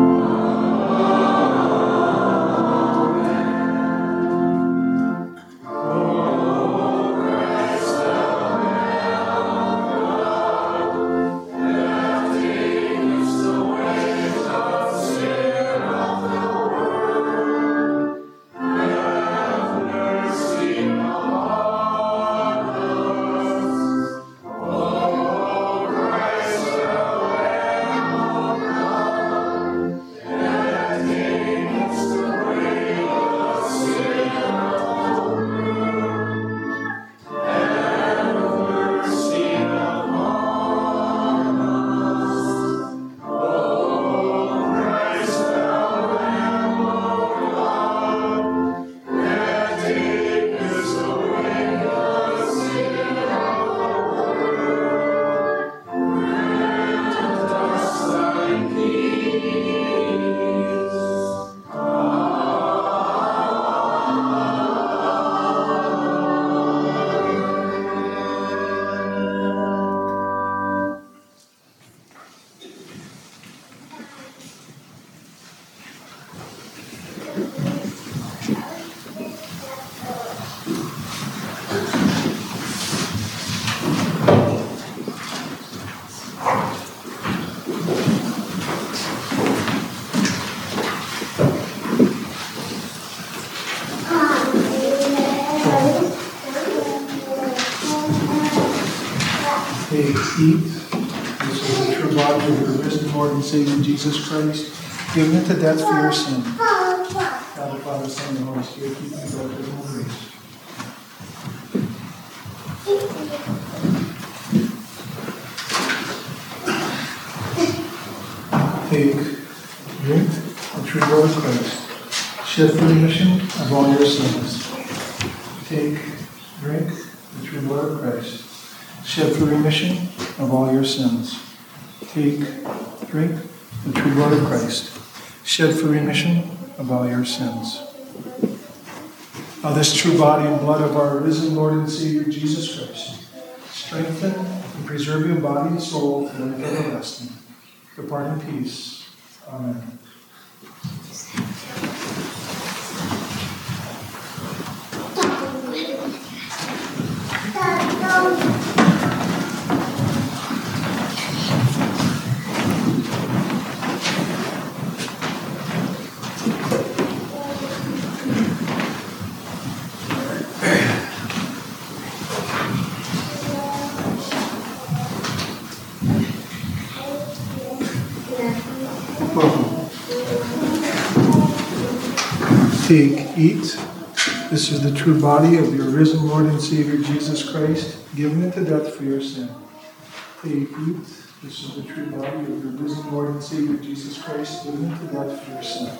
A: Take, eat. This is the true body of your risen Lord and Savior Jesus Christ, given into death for your sin. God the Father, Son, and the Holy Spirit, keep you baptized in grace. Take, drink the true blood of Christ, shed for the remission of all your sins. Take, drink the true blood of Christ, shed for the remission of all your sins. Take, drink the true blood of Christ, shed for the remission of all your sins. Now this true body and blood of our risen Lord and Savior Jesus Christ, strengthen and preserve your body and soul to life everlasting. Depart in peace. Amen. Take, eat. This is the true body of your risen Lord and Savior Jesus Christ, given into death for your sin. Take, eat. This is the true body of your risen Lord and Savior Jesus Christ, given into death for your sin.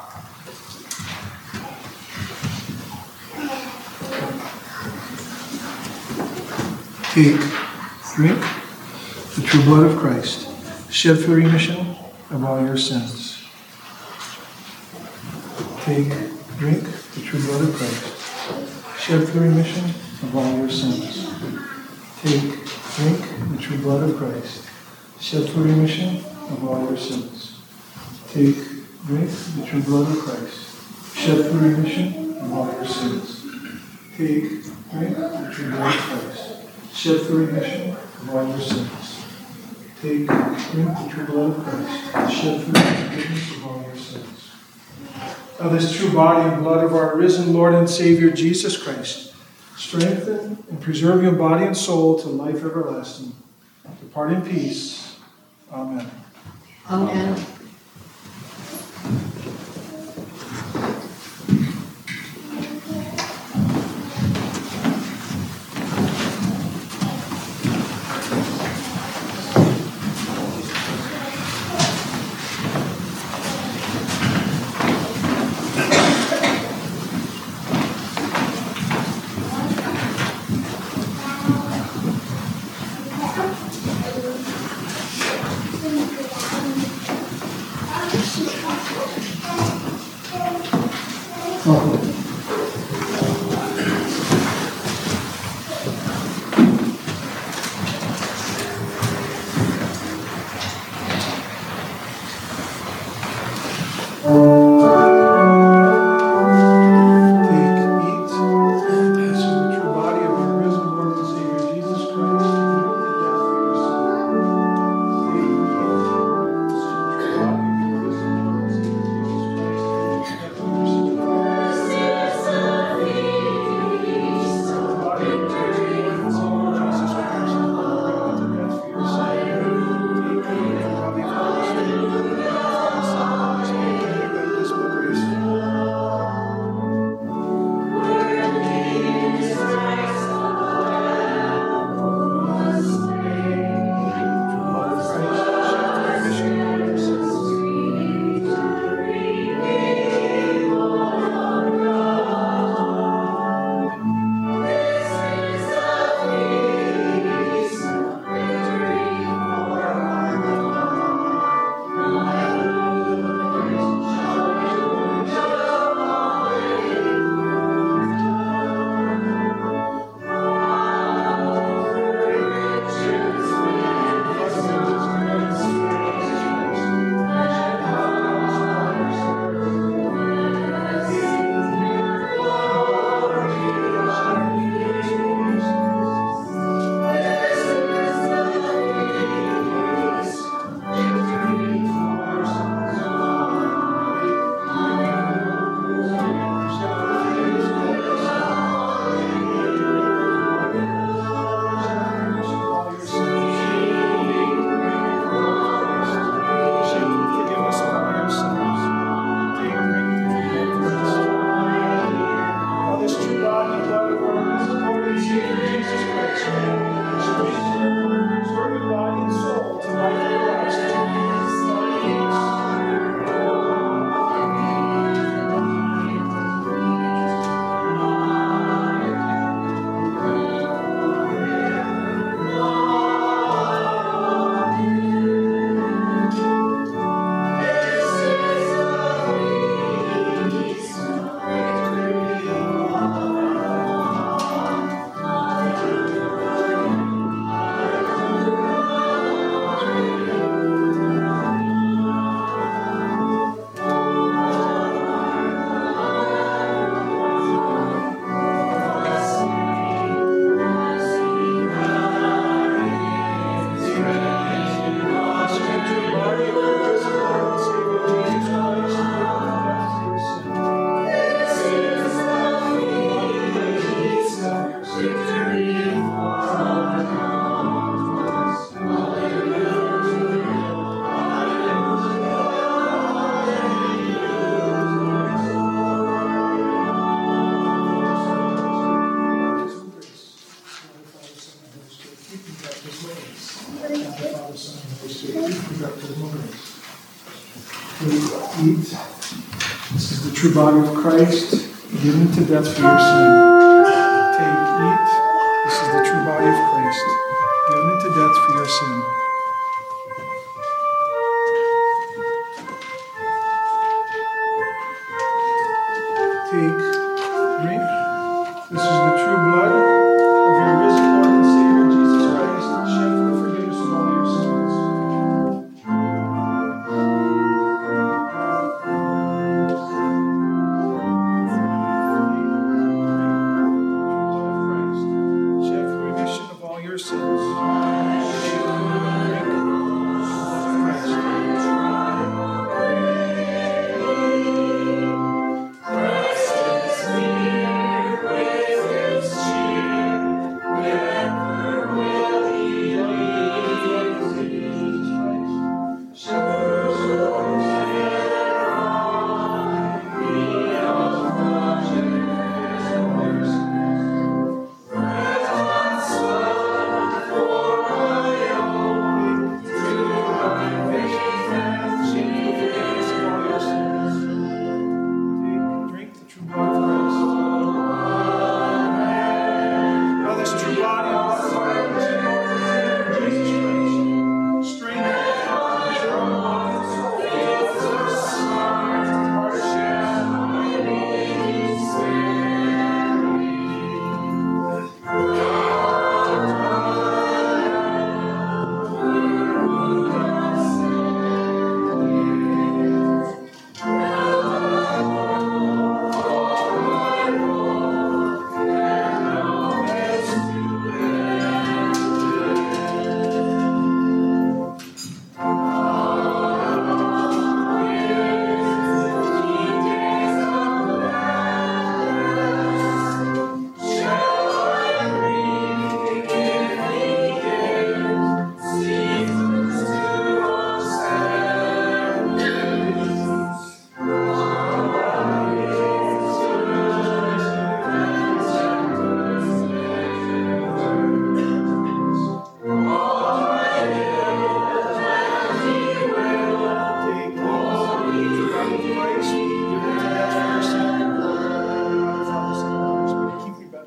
A: Take, drink the true blood of Christ, shed for remission of all your sins. Take, drink the true blood of Christ, shed for remission of all your sins. Take, drink the true blood of Christ, shed for remission of all your sins. Take, drink the true blood of Christ, shed for remission of all your sins. Take, drink the true blood of Christ, shed for remission of all your sins. Take, drink the true blood of Christ, shed for the forgiveness of all your sins. of this true body and blood of our risen Lord and Savior Jesus Christ, strengthen and preserve your body and soul to life everlasting. Depart in peace. Amen.
B: Amen.
A: Eat. This is the true body of Christ, given to death for your sin. Take, eat. This is the true body of Christ, given to death for your sin. Take, drink. This is the true blood of your risen Lord and Savior Jesus Christ, shed for the forgiveness of all your sins. Your sins.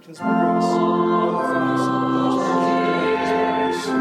A: His grace. All the things of His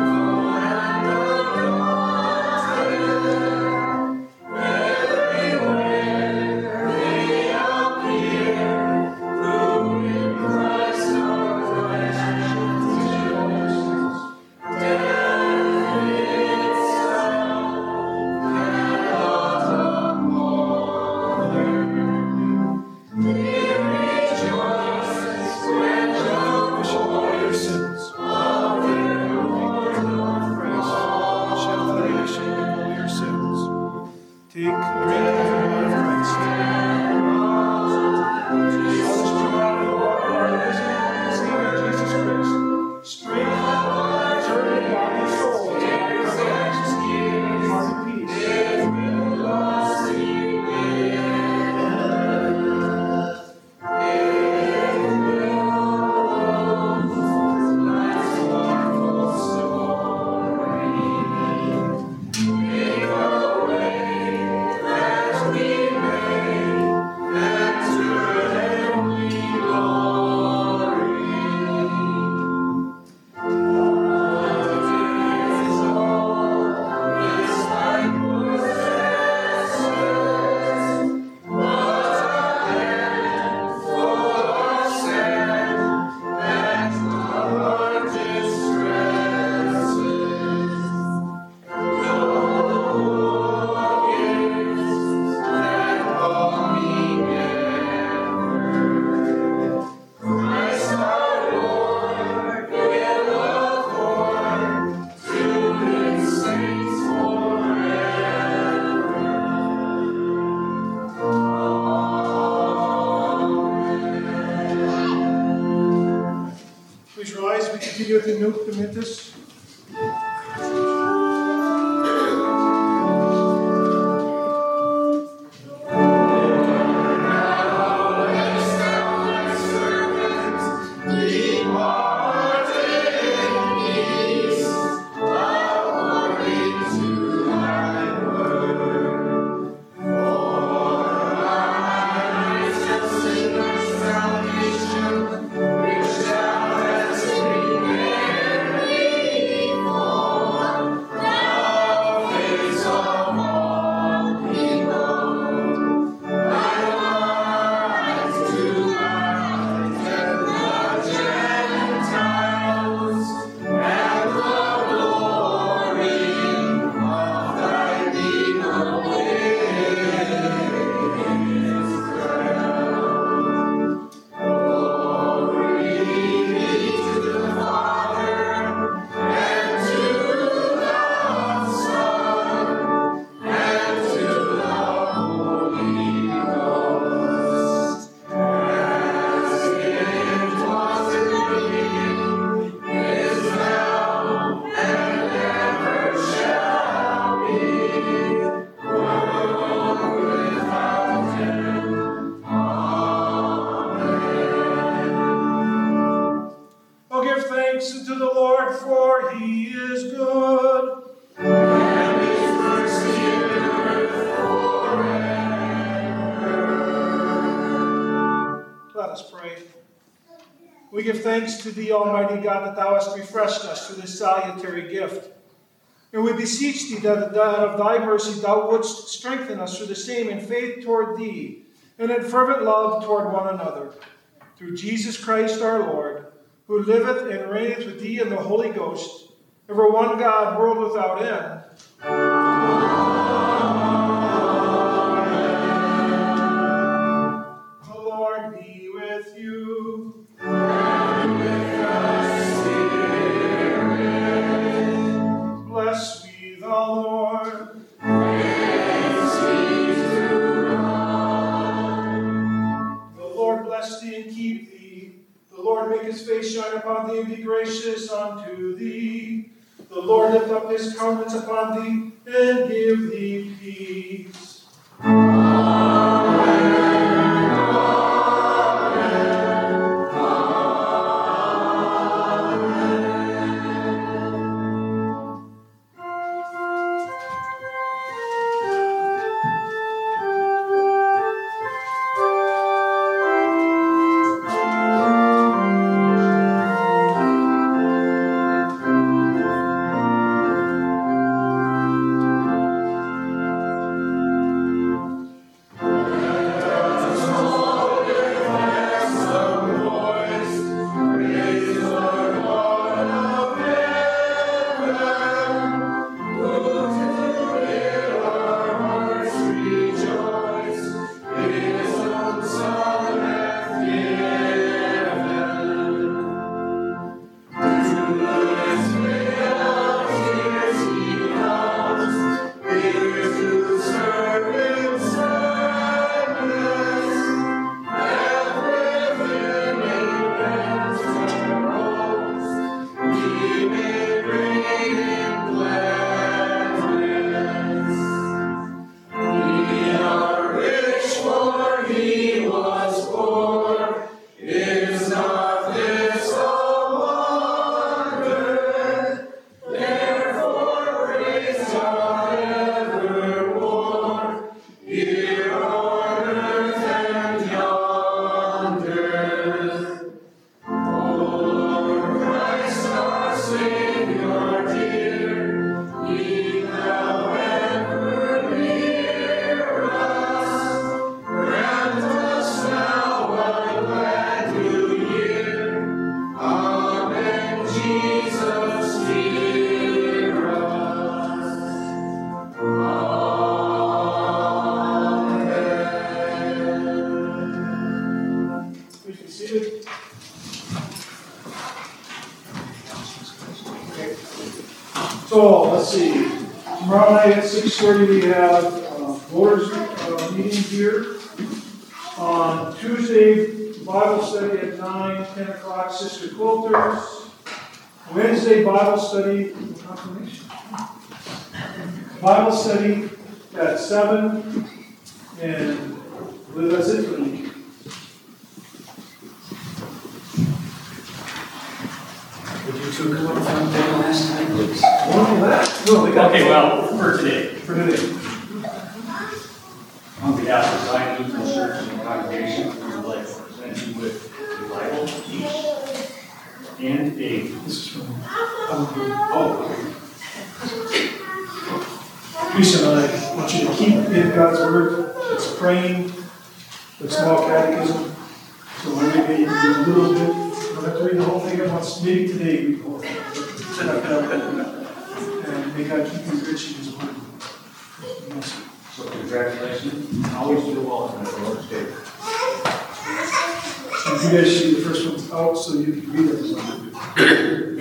A: With the Nunc Dimittis. We give thanks to thee, Almighty God, that thou hast refreshed us through this salutary gift. And we beseech thee that out of thy mercy thou wouldst strengthen us through the same in faith toward thee, and in fervent love toward one another. Through Jesus Christ our Lord, who liveth and reigneth with thee in the Holy Ghost, ever one God, world without end. The Lord be with you. And with thy spirit. Bless we the Lord. Praise be to God. The Lord bless thee and keep thee. The Lord make his face shine upon thee and be gracious unto thee. The Lord lift up his countenance upon thee and give thee peace. Amen. Amen. So, let's see. Tomorrow night at six thirty we have uh, voters uh, meeting here. On Tuesday, Bible study at nine, ten o'clock, Sister Quilters. Wednesday, Bible study, confirmation. Bible study at seven, and I believe that's it for the week.
D: Would you two come up front there last time, please?
A: One of that? No, they got
D: Okay, well, for today,
A: for today.
D: on behalf of Zion Lutheran Church and the congregation, we would like to present you with a Bible each and a,
A: This is from
D: oh,
A: Teresa and I want you to keep in God's Word. It's praying, the small catechism. So maybe you can do a little bit. You don't have to read the whole thing at once. Maybe today read the whole thing. And may God keep you rich in His Word. Yes.
D: so congratulations. Always do well in the Lord's Day.
A: And you guys see the first one's out so you can read it as well.